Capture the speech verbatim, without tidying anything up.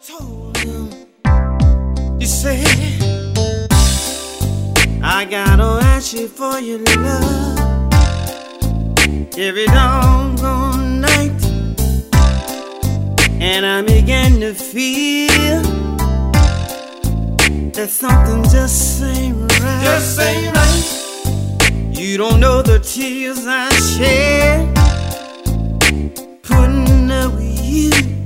told him, you said, I gotta ask you for your love every doggone night, and I began to feel that something just ain't right. Just ain't right. You don't know the tears I shed putting up with you.